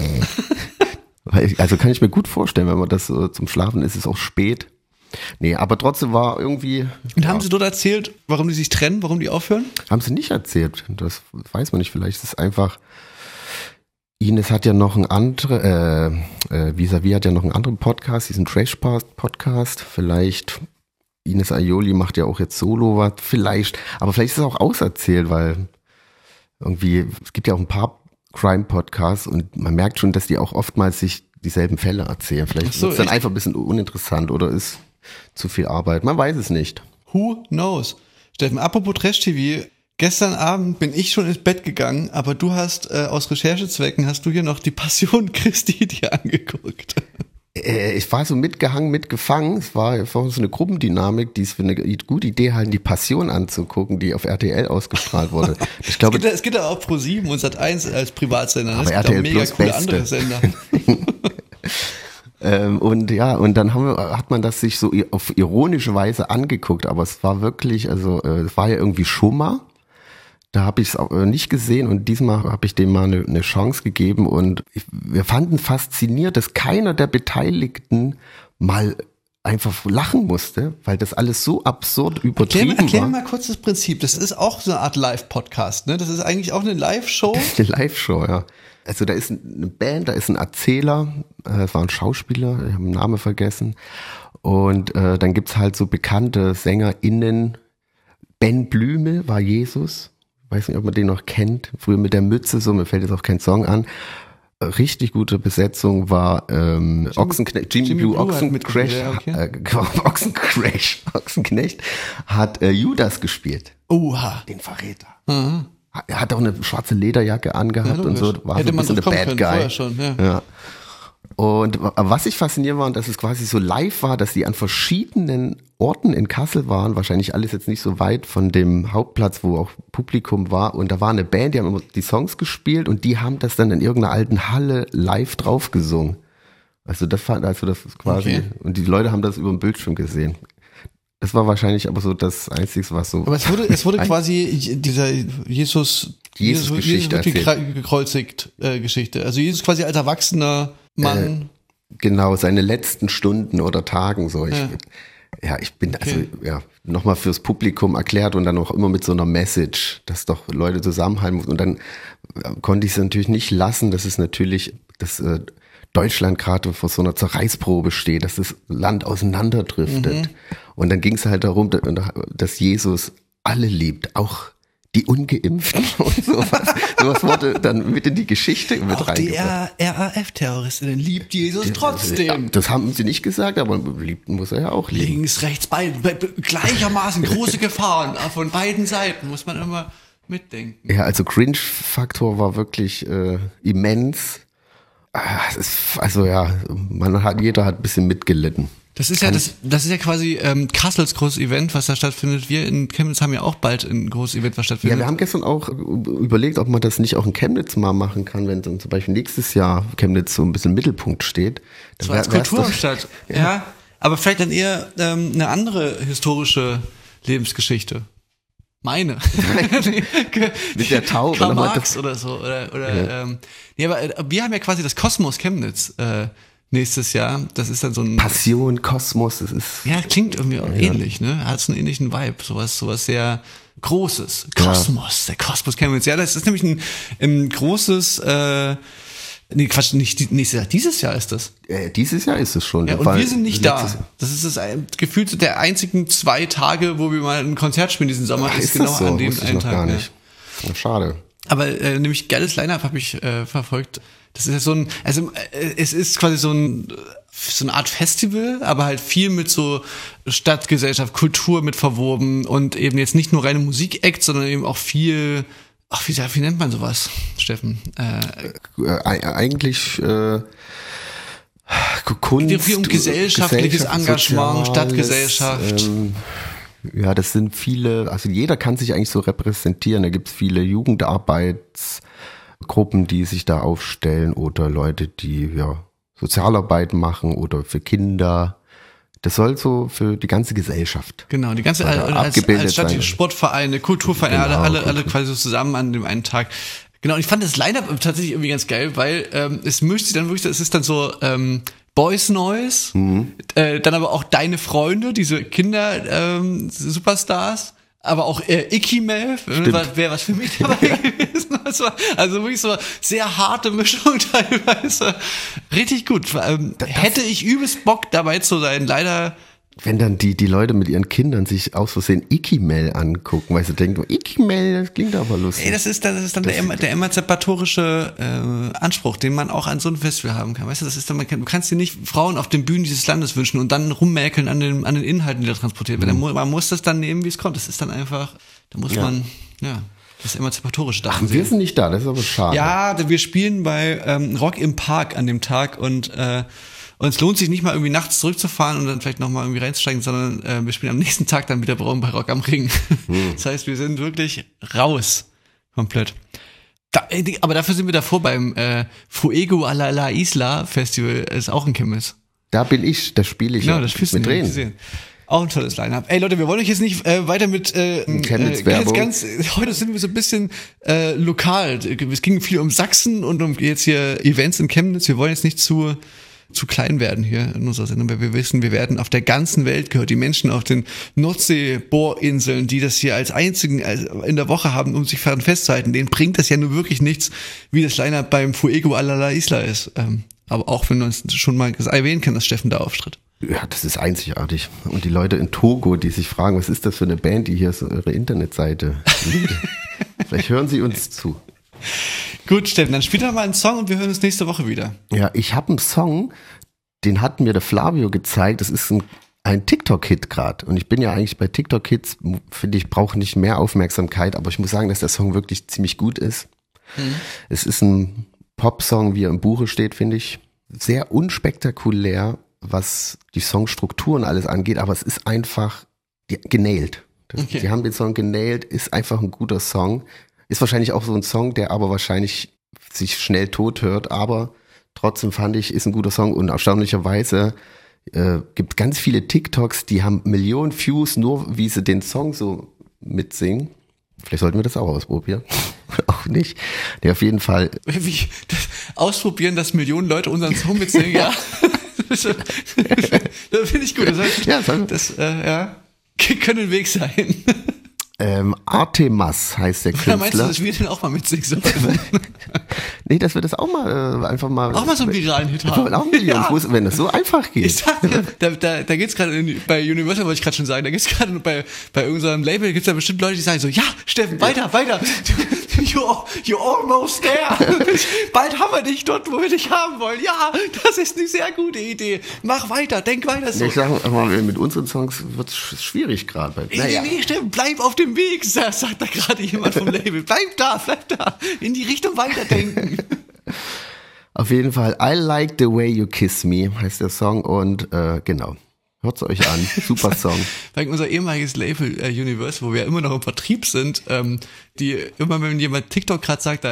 Also kann ich mir gut vorstellen, wenn man das so zum Schlafen ist, es auch spät. Nee, aber trotzdem war irgendwie... Und haben sie dort erzählt, warum die sich trennen, warum die aufhören? Haben sie nicht erzählt, das weiß man nicht, vielleicht ist es einfach... Ines hat ja noch Vis-a-vis hat ja noch einen anderen Podcast, diesen Trash-Podcast, vielleicht, Ines Aioli macht ja auch jetzt Solo was, aber vielleicht ist es auch auserzählt, weil irgendwie, es gibt ja auch ein paar Crime-Podcasts und man merkt schon, dass die auch oftmals sich dieselben Fälle erzählen. Vielleicht ist es dann einfach ein bisschen uninteressant oder ist zu viel Arbeit, man weiß es nicht. Who knows? Steffen, apropos Trash-TV, gestern Abend bin ich schon ins Bett gegangen, aber du hast aus Recherchezwecken hast du hier noch die Passion Christi dir angeguckt. Ich war so mitgefangen. Es war so eine Gruppendynamik, die es für eine gute Idee halten, die Passion anzugucken, die auf RTL ausgestrahlt wurde. Ich glaube, es gibt aber auch Pro7 und Sat1 als Privatsender. Aber es gibt RTL auch mega coole Beste. andere Sender. Und dann hat man das sich so auf ironische Weise angeguckt, aber es war wirklich, es war ja irgendwie Schummer. Da habe ich es nicht gesehen und diesmal habe ich dem mal eine Chance gegeben und wir fanden fasziniert, dass keiner der Beteiligten mal einfach lachen musste, weil das alles so absurd übertrieben war. Erklär mir mal kurz das Prinzip. Das ist auch so eine Art Live-Podcast, ne? Das ist eigentlich auch eine Live-Show. Eine Live-Show, ja. Also da ist eine Band, da ist ein Erzähler, das war ein Schauspieler, ich habe den Namen vergessen. Und dann gibt's halt so bekannte SängerInnen. Ben Blümel war Jesus. Weiß nicht, ob man den noch kennt. Früher mit der Mütze, so, mir fällt jetzt auch kein Song an. Richtig gute Besetzung war Ochsenknecht, Jimmy Blue Ochsenknecht, ja, okay. Ochsenknecht hat Judas gespielt. Oha. Den Verräter. Mhm. Er hat auch eine schwarze Lederjacke angehabt und so. War Hätte so ein man bisschen drauf der kommen Bad können, Guy. vorher schon, ja. Ja. Und was ich faszinierend war, dass es quasi so live war, dass die an verschiedenen Orten in Kassel waren, wahrscheinlich alles jetzt nicht so weit von dem Hauptplatz, wo auch Publikum war. Und da war eine Band, die haben immer die Songs gespielt und die haben das dann in irgendeiner alten Halle live drauf gesungen. Also das quasi, Okay. und die Leute haben das über den Bildschirm gesehen. Das war wahrscheinlich aber so das Einzige, was so. Aber es wurde quasi dieser Jesus-Geschichte wird gekreuzigt Geschichte. Also Jesus quasi als erwachsener Mann. Genau, seine letzten Stunden oder Tagen so. Ich bin Okay. nochmal fürs Publikum erklärt und dann auch immer mit so einer Message, dass doch Leute zusammenhalten müssen. Und dann konnte ich es natürlich nicht lassen, dass es natürlich, dass Deutschland gerade vor so einer Zerreißprobe steht, dass das Land auseinanderdriftet. Und dann ging es halt darum, dass Jesus alle liebt, auch die Ungeimpften und sowas. Sowas wurde dann mit in die Geschichte mit Auch die reingebracht. RAF-Terroristinnen liebt Jesus trotzdem. Das haben sie nicht gesagt, aber liebten muss er ja auch lieben. Links, rechts, gleichermaßen große Gefahren von beiden Seiten, muss man immer mitdenken. Ja, also Cringe-Faktor war wirklich immens. Jeder hat ein bisschen mitgelitten. Das ist ja quasi Kassels großes Event, was da stattfindet. Wir in Chemnitz haben ja auch bald ein großes Event, was Ja, stattfindet. wir haben gestern auch überlegt, ob man das nicht auch in Chemnitz mal machen kann, wenn dann zum Beispiel nächstes Jahr Chemnitz so ein bisschen im Mittelpunkt steht. Dann so als wär's doch- Kulturhauptstadt. Ja, aber vielleicht dann eher eine andere historische Lebensgeschichte. Meine. Mit der Taube. Karl nochmal Marx oder so. Aber wir haben ja quasi das Kosmos Chemnitz nächstes Jahr. Das ist dann so ein Passion, Kosmos, das ist. Ja, klingt irgendwie auch ähnlich, ne? Hat so einen ähnlichen Vibe, sowas sehr Großes. Kosmos, der Kosmos Chemnitz. Ja, das ist nämlich ein großes, dieses Jahr ist das. Dieses Jahr ist es schon. Ja, und weil wir sind nicht letztes- da. Das ist gefühlt der einzigen 2 Tage, wo wir mal ein Konzert spielen diesen Sommer, ist Ist genau das so? an dem Wusste ich einen noch Tag. gar Ja. nicht. Ja, schade. Aber nämlich geiles Line-Up habe ich verfolgt. Das ist ja es ist quasi so eine Art Festival, aber halt viel mit so Stadtgesellschaft, Kultur mit verwoben und eben jetzt nicht nur reine Musik-Act, sondern eben auch viel, wie nennt man sowas, Steffen? Eigentlich Kunst, Viel um gesellschaftliches Engagement, Soziales, Stadtgesellschaft. Ja, das sind viele, also jeder kann sich eigentlich so repräsentieren. Da gibt's viele Jugendarbeitsgruppen, die sich da aufstellen oder Leute, die Sozialarbeit machen oder für Kinder. Das soll so für die ganze Gesellschaft. Genau, die ganze Also als abgebildet Stadt, sein. Sportvereine, Kulturvereine, Genau, alle quasi so zusammen an dem einen Tag. Genau, und ich fand das Line-Up tatsächlich irgendwie ganz geil, weil es mischt sich dann wirklich, es ist dann so Boys Noise, dann aber auch Deine Freunde, diese Kinder-Superstars, aber auch Icky Mel, wäre was für mich dabei gewesen. Also wirklich so sehr harte Mischung teilweise. Richtig gut. Hätte ich übelst Bock dabei zu sein, leider. Wenn dann die Leute mit ihren Kindern sich aus Versehen Ikimel angucken, weil sie denken, Ikimel, das klingt aber lustig. Ey, das ist dann der emanzipatorische Anspruch, den man auch an so ein Festival haben kann. Weißt du, das ist dann, du kannst dir nicht Frauen auf den Bühnen dieses Landes wünschen und dann rummäkeln an den Inhalten, die da transportiert werden. Man muss das dann nehmen, wie es kommt. Das ist dann einfach, da muss man, das emanzipatorische Dach Wir sind nicht da, das ist aber schade. Ja, wir spielen bei Rock im Park an dem Tag und es lohnt sich nicht mal irgendwie nachts zurückzufahren und dann vielleicht nochmal irgendwie reinzusteigen, sondern wir spielen am nächsten Tag dann wieder bei Rock am Ring. Das heißt, wir sind wirklich raus. Komplett. Aber dafür sind wir davor beim Fuego a la Isla Festival, ist auch in Chemnitz. Da spiele ich Genau, das spielst du mit nicht drin. gesehen. Auch ein tolles Line-Up. Ey Leute, wir wollen euch jetzt nicht weiter mit Chemnitz-Werbung. heute sind wir so ein bisschen lokal. Es ging viel um Sachsen und um jetzt hier Events in Chemnitz. Wir wollen jetzt nicht zu klein werden hier in unserer Sendung, weil wir wissen, wir werden auf der ganzen Welt gehört. Die Menschen auf den Nordsee-Bohrinseln, die das hier als einzigen in der Woche haben, um sich festzuhalten, denen bringt das ja nur wirklich nichts, wie das Line-Up beim Fuego a la Isla ist. Aber auch wenn man es schon mal erwähnen kann, dass Steffen da auftritt. Ja, das ist einzigartig. Und die Leute in Togo, die sich fragen, was ist das für eine Band, die hier so ihre Internetseite liebt. Vielleicht hören sie uns zu. Gut, Steffen, dann spielt doch mal einen Song und wir hören uns nächste Woche wieder. Ja, ich habe einen Song, den hat mir der Flavio gezeigt. Das ist ein ein TikTok-Hit gerade. Und ich bin ja eigentlich bei TikTok-Hits, finde ich, brauche nicht mehr Aufmerksamkeit, aber ich muss sagen, dass der Song wirklich ziemlich gut ist. Es ist ein Pop-Song, wie er im Buche steht, finde ich. Sehr unspektakulär, was die Songstruktur und alles angeht, aber es ist einfach genailt. Okay. Die haben den Song genailt, ist einfach ein guter Song. Ist wahrscheinlich auch so ein Song, der aber wahrscheinlich sich schnell tot hört, aber trotzdem fand ich, ist ein guter Song und erstaunlicherweise gibt ganz viele TikToks, die haben Millionen Views, nur wie sie den Song so mitsingen. Vielleicht sollten wir das auch ausprobieren. Auch nicht. Nee, auf jeden Fall. Wie ausprobieren, dass Millionen Leute unseren Song mitsingen, ja. Das finde ich gut. Das heißt, ja, könnte ein Weg sein. Artemas heißt der Künstler. Oder meinst du, dass wir den auch mal mitsingen sollen? Nee, dass wir das auch mal einfach mal. Auch mal so einen viralen Hit haben. Auch Millionen, ja. Wenn das so einfach geht. Ich sag dir, da geht's gerade bei Universal, wollte ich gerade schon sagen, da geht's gerade bei irgendeinem Label, gibt's da bestimmt Leute, die sagen so, ja, Steffen, weiter. You're almost there. Bald haben wir dich dort, wo wir dich haben wollen. Ja, das ist eine sehr gute Idee. Mach weiter, denk weiter so. Ich sag mal, mit unseren Songs wird's schwierig gerade. Nee, Steffen, bleib auf dem Weg, sagt da gerade jemand vom Label. Bleib da. In die Richtung weiterdenken. Auf jeden Fall, I Like the Way You Kiss Me heißt der Song und genau, hört's euch an, super Song. Weil unser ehemaliges Label Universal, wo wir immer noch im Vertrieb sind, die immer wenn jemand TikTok gerade sagt,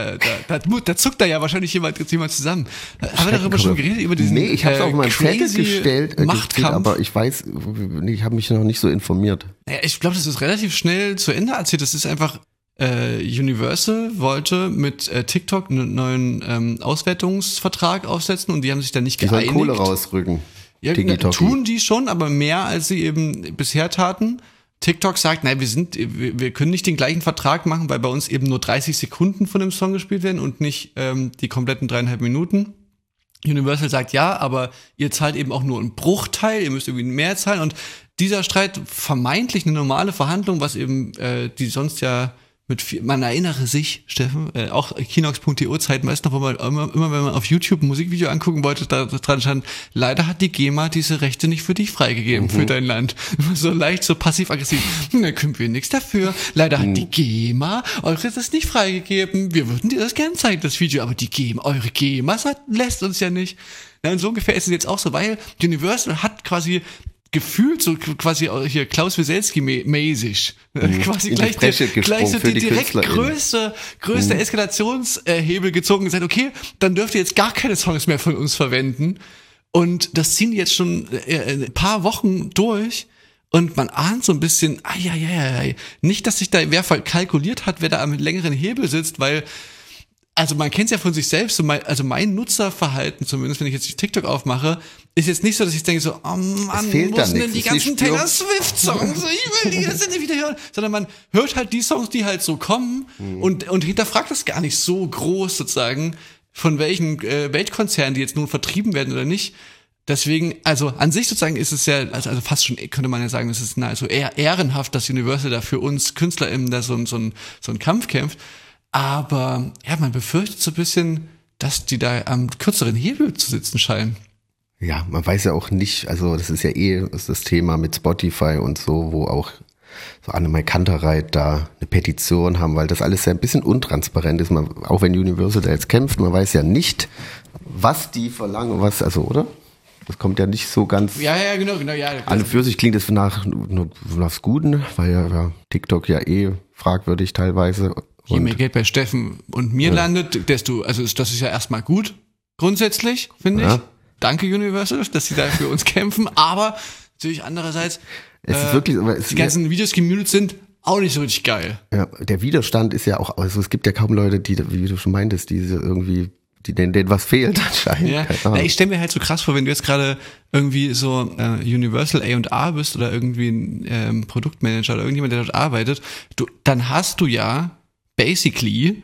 da zuckt da ja wahrscheinlich jemand zusammen. Haben wir darüber schon geredet, über diesen Nee, ich habe es auf meinen Zettel gestellt, Machtkampf? aber ich weiß, ich habe mich noch nicht so informiert. Naja, ich glaube, das ist relativ schnell zu Ende erzählt. Das ist einfach Universal wollte mit TikTok einen neuen Auswertungsvertrag aufsetzen und die haben sich da nicht geeinigt. Die sollen Kohle rausrücken. Ja, tun die schon, aber mehr als sie eben bisher taten. TikTok sagt, nein, wir können nicht den gleichen Vertrag machen, weil bei uns eben nur 30 Sekunden von dem Song gespielt werden und nicht die kompletten 3,5 Minuten. Universal sagt ja, aber ihr zahlt eben auch nur einen Bruchteil, ihr müsst irgendwie mehr zahlen und dieser Streit, vermeintlich eine normale Verhandlung, was eben die sonst ja man erinnere sich, Steffen, auch Kinox.de-Zeiten, weißt du noch, wo man immer wenn man auf YouTube ein Musikvideo angucken wollte, da dran stand, leider hat die GEMA diese Rechte nicht für dich freigegeben, für dein Land. So leicht, so passiv-aggressiv. Da können wir nichts dafür. Leider hat die GEMA eure das nicht freigegeben. Wir würden dir das gerne zeigen, das Video, aber die GEMA, eure GEMA lässt uns ja nicht. Ja, und so ungefähr ist es jetzt auch so, weil Universal hat quasi gefühlt so quasi hier Klaus Wieselski-mäßig. Quasi gleich so die direkt größte Eskalationshebel gezogen und gesagt, okay, dann dürft ihr jetzt gar keine Songs mehr von uns verwenden. Und das ziehen die jetzt schon ein paar Wochen durch. Und man ahnt so ein bisschen, nicht, dass sich da wer kalkuliert hat, wer da am längeren Hebel sitzt, weil also man kennt es ja von sich selbst, so mein Nutzerverhalten, zumindest wenn ich jetzt TikTok aufmache, ist jetzt nicht so, dass ich denke so, oh Mann, muss denn die ganzen Taylor Swift-Songs, ich will die jetzt nicht wieder hören, sondern man hört halt die Songs, die halt so kommen und hinterfragt das gar nicht so groß sozusagen, von welchen Weltkonzernen die jetzt nun vertrieben werden oder nicht. Deswegen, also an sich sozusagen ist es ja, also fast schon, könnte man ja sagen, es ist also eher ehrenhaft, dass Universal da für uns KünstlerInnen da so ein Kampf kämpft. Aber ja, man befürchtet so ein bisschen, dass die da am kürzeren Hebel zu sitzen scheinen. Ja, man weiß ja auch nicht, also das ist ja das Thema mit Spotify und so, wo auch so Annemai Kantereit da eine Petition haben, weil das alles ja ein bisschen untransparent ist. Auch wenn Universal da jetzt kämpft, man weiß ja nicht, was die verlangen, oder? Das kommt ja nicht so ganz. Ja, genau, ja. An und für sich klingt es nach Guten, weil ja TikTok ja fragwürdig teilweise. Je mehr Geld bei Steffen und mir landet, desto, also das ist ja erstmal gut, grundsätzlich, finde ich. Danke Universal, dass sie da für uns kämpfen, aber natürlich andererseits, es ist wirklich, die ganzen Videos gemütet sind auch nicht so richtig geil. Ja, der Widerstand ist ja auch, also es gibt ja kaum Leute, die, wie du schon meintest, denen was fehlt anscheinend. Ja, ich stelle mir halt so krass vor, wenn du jetzt gerade irgendwie so Universal A&R bist oder irgendwie ein Produktmanager oder irgendjemand, der dort arbeitet, dann hast du ja basically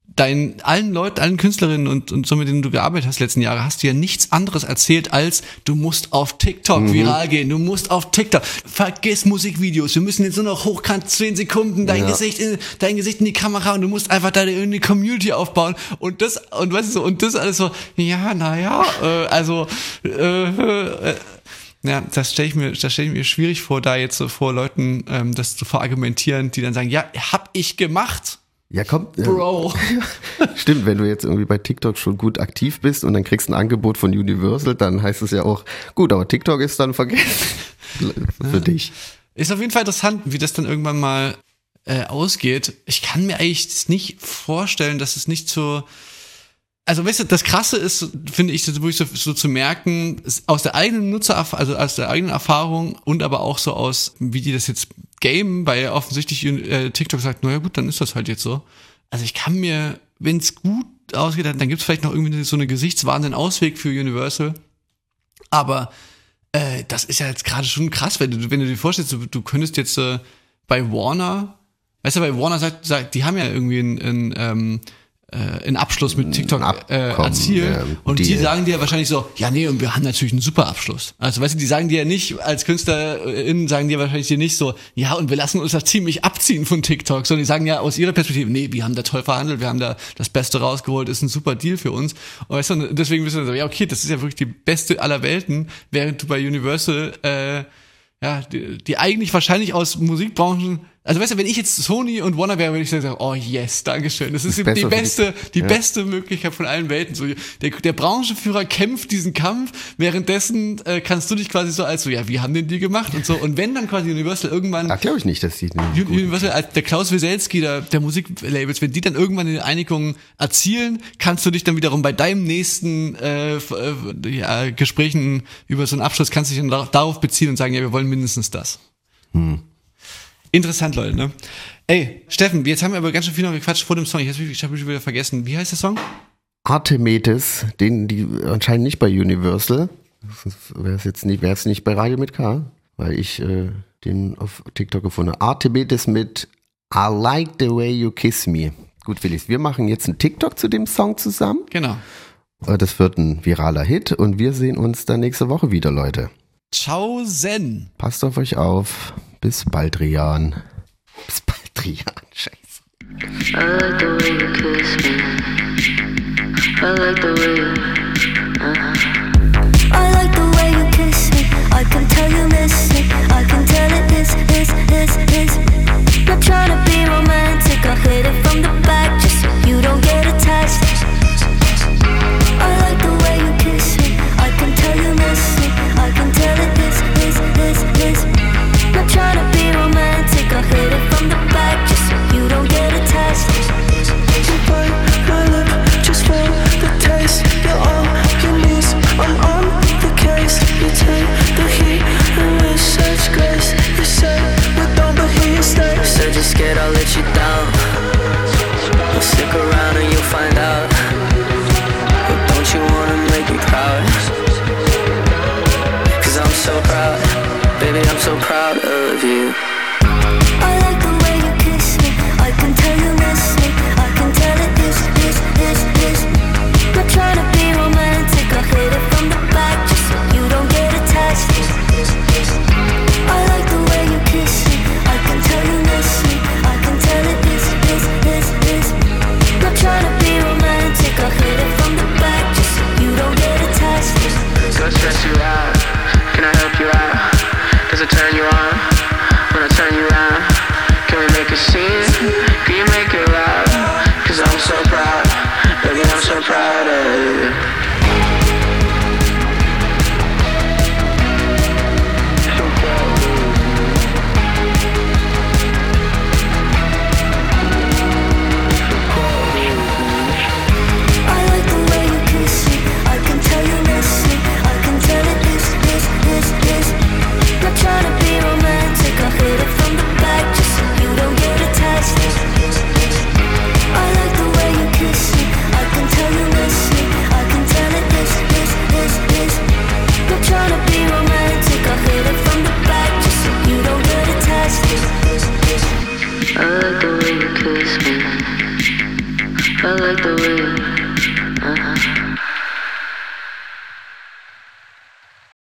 allen Künstlerinnen und so, mit denen du gearbeitet hast letzten Jahre, hast du ja nichts anderes erzählt als, du musst auf TikTok viral gehen, du musst auf TikTok, vergiss Musikvideos, wir müssen jetzt nur noch hochkant 10 Sekunden dein Gesicht in die Kamera und du musst einfach da eine Community aufbauen und das alles so, ja, Ja, das stell ich mir schwierig vor, da jetzt so vor Leuten das zu verargumentieren, die dann sagen, ja, hab ich gemacht. Ja, komm. Bro. Stimmt, wenn du jetzt irgendwie bei TikTok schon gut aktiv bist und dann kriegst ein Angebot von Universal, dann heißt es ja auch, gut, aber TikTok ist dann vergessen für dich. Ist auf jeden Fall interessant, wie das dann irgendwann mal ausgeht. Ich kann mir eigentlich nicht vorstellen, dass es nicht so... Also weißt du, das Krasse ist, finde ich, wirklich so zu merken, aus der eigenen also aus der eigenen Erfahrung und aber auch so aus, wie die das jetzt gamen, weil offensichtlich TikTok sagt, naja gut, dann ist das halt jetzt so. Also ich kann mir, wenn es gut ausgeht, dann gibt es vielleicht noch irgendwie so eine gesichtswahrenden Ausweg für Universal. Aber das ist ja jetzt gerade schon krass, wenn du dir vorstellst, du könntest jetzt bei Warner, weißt du, bei Warner sagt, die haben ja irgendwie einen Abschluss mit TikTok erzielt und die sagen dir wahrscheinlich so, ja nee, und wir haben natürlich einen super Abschluss. Also weißt du, die sagen dir nicht, als KünstlerInnen sagen dir wahrscheinlich dir nicht so, ja und wir lassen uns da ziemlich abziehen von TikTok, sondern die sagen ja aus ihrer Perspektive, nee, wir haben da toll verhandelt, wir haben da das Beste rausgeholt, ist ein super Deal für uns. Und weißt du, deswegen wissen wir so, ja okay, das ist ja wirklich die beste aller Welten, während du bei Universal die eigentlich wahrscheinlich aus Musikbranchen, also weißt du, wenn ich jetzt Sony und Warner wäre, würde ich sagen, oh yes, dankeschön. Das ist die beste Möglichkeit von allen Welten. So, der Branchenführer kämpft diesen Kampf, währenddessen kannst du dich quasi so als so, ja, wir haben den Deal gemacht und so. Und wenn dann quasi Universal irgendwann... Da glaube ich nicht, dass die... Universal, als der Klaus Wieselski der Musiklabels, wenn die dann irgendwann eine Einigung erzielen, kannst du dich dann wiederum bei deinem nächsten Gesprächen über so einen Abschluss, kannst du dich dann darauf beziehen und sagen, ja, wir wollen mindestens das. Interessant, Leute, ne? Ey, Steffen, jetzt haben wir aber ganz schön viel noch gequatscht vor dem Song. Ich habe mich wieder vergessen. Wie heißt der Song? Artemedes, die anscheinend nicht bei Universal. Wäre es nicht bei Radio mit K, weil ich den auf TikTok gefunden habe. Artemedes mit I Like the Way You Kiss Me. Gut, Felix, wir machen jetzt einen TikTok zu dem Song zusammen. Genau. Das wird ein viraler Hit und wir sehen uns dann nächste Woche wieder, Leute. Ciao, Zen. Passt auf euch auf. Bis bald, Rian. Bis bald, Rian. Scheiße. I like the way you kiss me. I like the way you, I like the way you kiss me. I can tell you miss it. I can tell it is. Not trying to be romantic. I hit it from the back just so you don't get attached. I like the way you kiss me. I can tell you miss it. I can tell it is. Not trying to be romantic. I hit it from the back just so you don't get attached. You bite my lip just for the taste. You're on your knees, I'm on the case. You take the heat and with such grace. You say we don't, but here you stay. Said you're scared I'll let you down. Well, stick around and you'll find out. But don't you wanna make me proud? Cause I'm so proud. Baby, I'm so proud of you. I like the way you kiss me. I can tell you miss me. I can tell it is. Not trying to be romantic. I hit it from the back just so you don't get attached. I like the way you kiss me. I can tell you miss me. I can tell it is. Not trying to be romantic. I hit it from the back just so you don't get attached. Go stress you out. Can I help you out? Does it turn you on when I turn you around? Can we make a scene? Can you make it loud? Cause I'm so proud, baby, I'm so proud of you. I like the way you kiss me. I can tell you miss me. I can tell it is. Not trying to be romantic. I hit it from the back just so you don't get attached. I like the way you kiss me. I can tell you miss me. I can tell it is. Not trying to be romantic. I hit it from the back just so you don't get attached. I like the way you kiss me. I like the way you